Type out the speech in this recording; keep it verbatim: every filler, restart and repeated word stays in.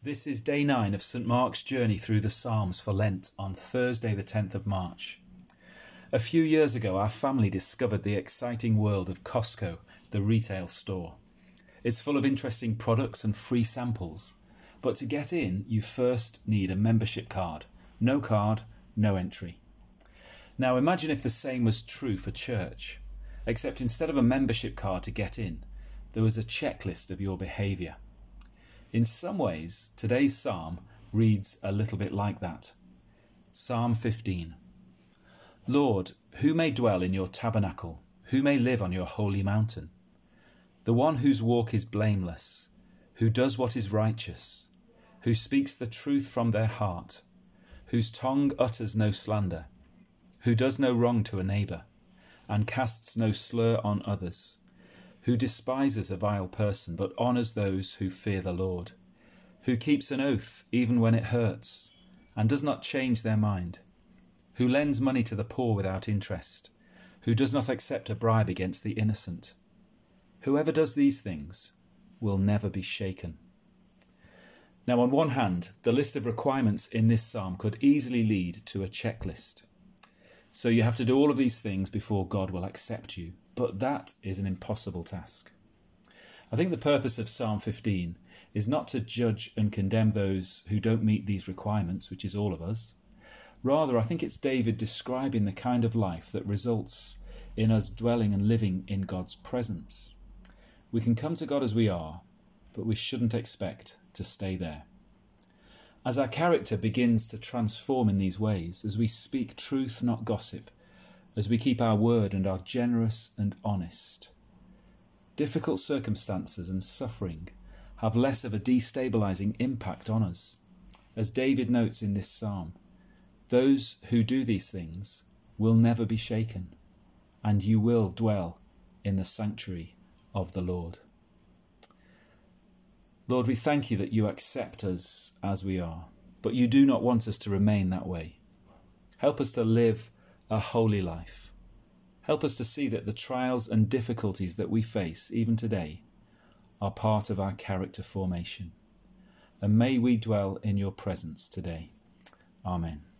This is day nine of St Mark's journey through the Psalms for Lent on Thursday the tenth of March. A few years ago our family discovered the exciting world of Costco, the retail store. It's full of interesting products and free samples, but to get in you first need a membership card. No card, no entry. Now imagine if the same was true for church, except instead of a membership card to get in, there was a checklist of your behaviour. In some ways, today's psalm reads a little bit like that. Psalm fifteen. Lord, who may dwell in your tabernacle? Who may live on your holy mountain? The one whose walk is blameless, who does what is righteous, who speaks the truth from their heart, whose tongue utters no slander, who does no wrong to a neighbour, and casts no slur on others, who despises a vile person, but honours those who fear the Lord, who keeps an oath even when it hurts, and does not change their mind, who lends money to the poor without interest, who does not accept a bribe against the innocent. Whoever does these things will never be shaken. Now, on one hand, the list of requirements in this psalm could easily lead to a checklist. So you have to do all of these things before God will accept you. But that is an impossible task. I think the purpose of Psalm fifteen is not to judge and condemn those who don't meet these requirements, which is all of us. Rather, I think it's David describing the kind of life that results in us dwelling and living in God's presence. We can come to God as we are, but we shouldn't expect to stay there. As our character begins to transform in these ways, as we speak truth, not gossip, as we keep our word and are generous and honest, difficult circumstances and suffering have less of a destabilizing impact on us. As David notes in this psalm, those who do these things will never be shaken, and you will dwell in the sanctuary of the Lord. Lord, we thank you that you accept us as we are, but you do not want us to remain that way. Help us to live a holy life. Help us to see that the trials and difficulties that we face, even today, are part of our character formation. And may we dwell in your presence today. Amen.